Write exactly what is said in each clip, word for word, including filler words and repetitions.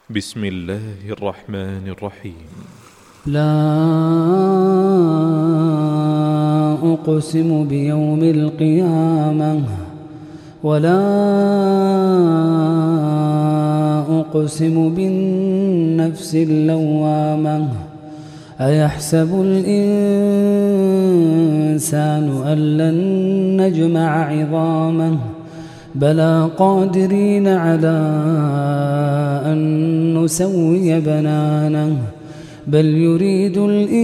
بسم الله الرحمن الرحيم. لا أقسم بيوم القيامة ولا أقسم بالنفس اللوامة أيحسب الإنسان أن لن نجمع عظامه بلى قادرين على أن نسوي بنانه بل يريد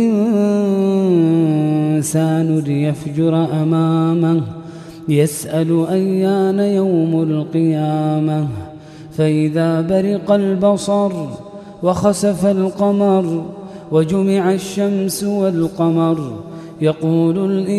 الإنسان ليفجر أمامه يسأل أيان يوم القيامة فإذا برق البصر وخسف القمر وجمع الشمس والقمر يقول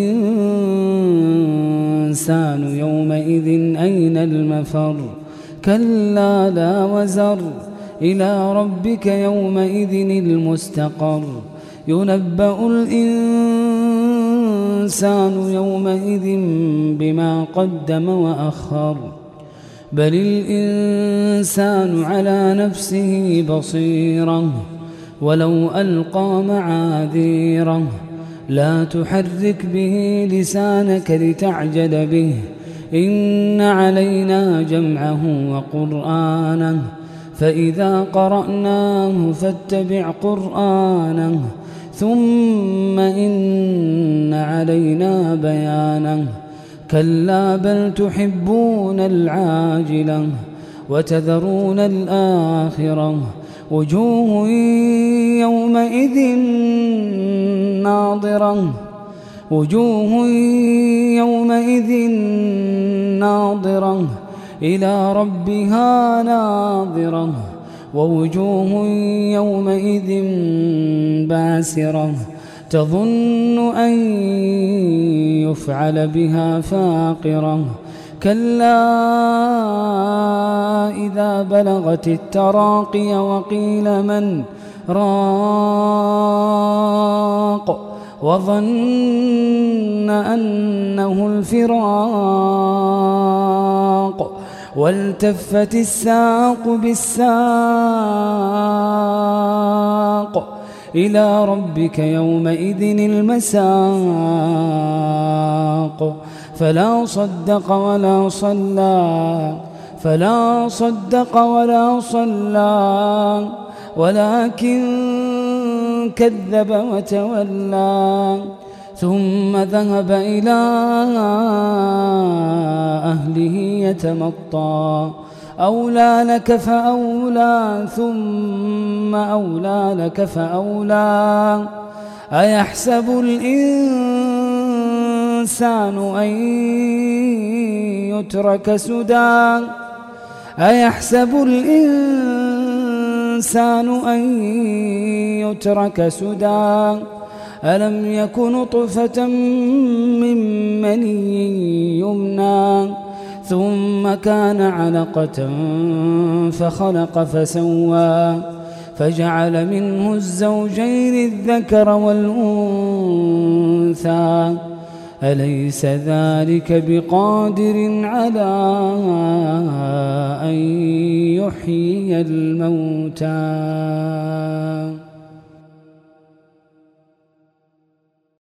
الإنسان يومئذ أين المفر كلا لا وزر إلى ربك يومئذ المستقر ينبأ الإنسان يومئذ بما قدم وأخر بل الإنسان على نفسه بصيرة ولو ألقى معاذيره لا تحرك به لسانك لتعجل به إن علينا جمعه وقرآنه فإذا قرأناه فاتبع قرآنه ثم إن علينا بيانه كلا بل تحبون العاجلة وتذرون الآخرة وجوه يومئذ ناظرة وجوه يومئذ ناظرة إلى ربها ناظرة ووجوه يومئذ باسرة تظن أن يفعل بها فاقرة كلا إذا بلغت التراقي وقيل من راق وظن أنه الفراق والتفت الساق بالساق إلى ربك يومئذ المساق فلا صدق ولا صلى فلا صدق ولا صلى ولكن كذب وتولى ثم ذهب إلى أهله يتمطى أولى لك فأولى ثم أولى لك فأولى أيحسب الإنسان أن يترك سدى أيحسب الإنسان أن يترك سدى ألم يك نطفة من مني يمنى ثم كان علقة فخلق فسوى فجعل منه الزوجين الذكر والأنثى أليس ذلك بقادر على أن يحيي الموتى